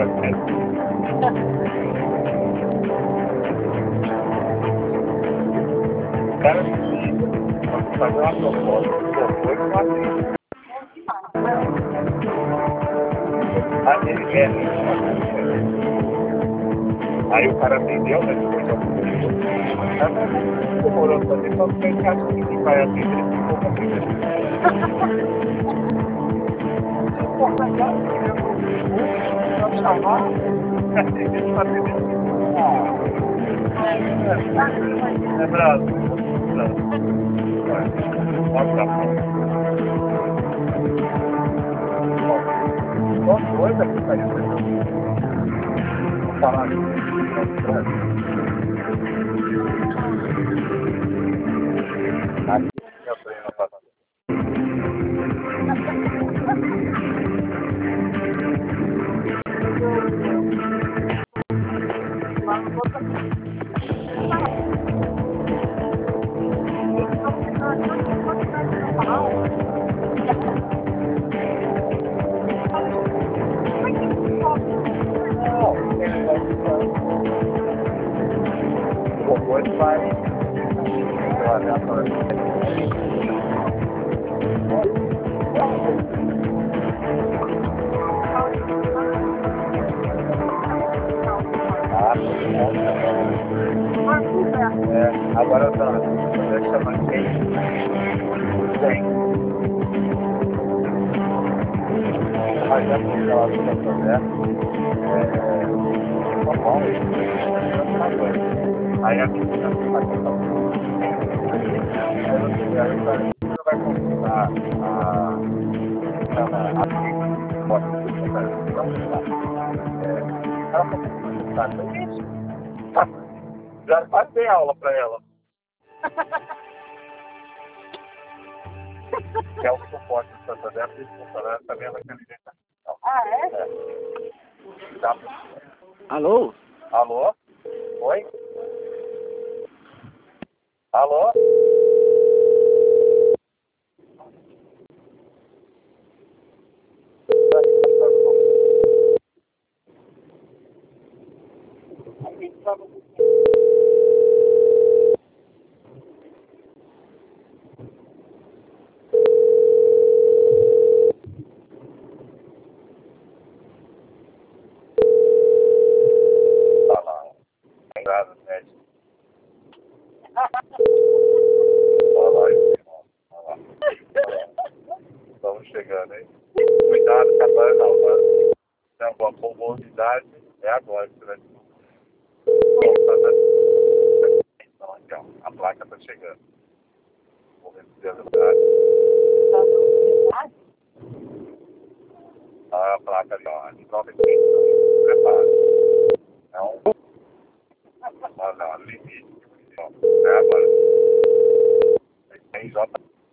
Cara, vamos fazer uma proposta. Foi com a gente. Aí o cara atendeu, né? Depois de algum tempo. Mas tava demorando também, só que a gente acha que quem vai atender esse pouco atender. Vamos chamar. A gente vai atender. É Brasil. Qual coisa que saiu vou falar aqui. Aqui eu tô indo passando. O robô vai agora tá, deixa eu chamar quem tem. Mas já que ela está fazendo, normal, aí a menina vai contar. Aí você vai consultar já passei aula para ela. Que é o suporte do Santander, e o funcionário também é da inteligência artificial. Ah, é? Tá. Alô? Alô? Oi? Alô? Tá lá. Obrigado, médico. Olha lá, irmão. Olha lá. Estamos chegando, hein? Cuidado que agora não, mano. Tem alguma pombosidade, é agora que você vai descobrir. Então, aqui, ó. A placa tá chegando. Vou ver se é verdade. A placa ali, ó. De 95. Prepara. É um. Olha lá, limite. Ó. É agora. Tem J.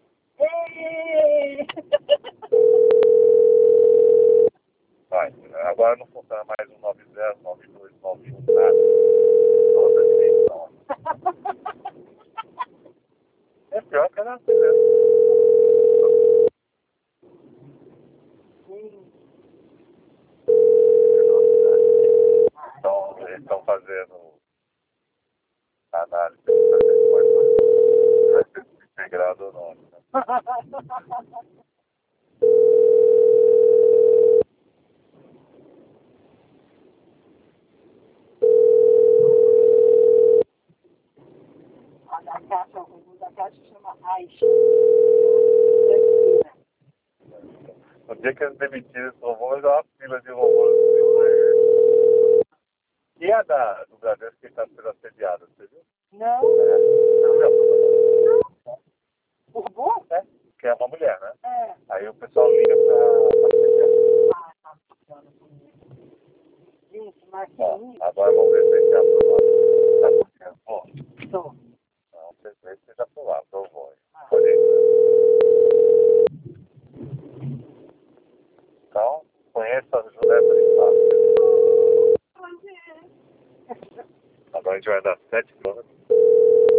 Vai. Agora não funciona mais um 90, 92, 91, nada. Toda a direção. É pior que ela mesmo. Então, eles estão fazendo análise para ver se vai ser integrado ou não. Né? A caixa, o robô da caixa chama Aish. No dia que eles demitiram esse robô, vai dar uma fila de robôs. E a do Bradesco que está sendo assediada, você viu? Não. O robô? É, que é uma mulher, né? É. Aí o pessoal liga para assediar. Gente, mas Bom, agora vamos ver se esse aprovado. Tá acontecendo. Bom, Tô. não, vocês veem se vocês aprovaram, aprovou. Pode ir. Então, conheça a Julieta de Fato. Agora a gente vai dar 7 km.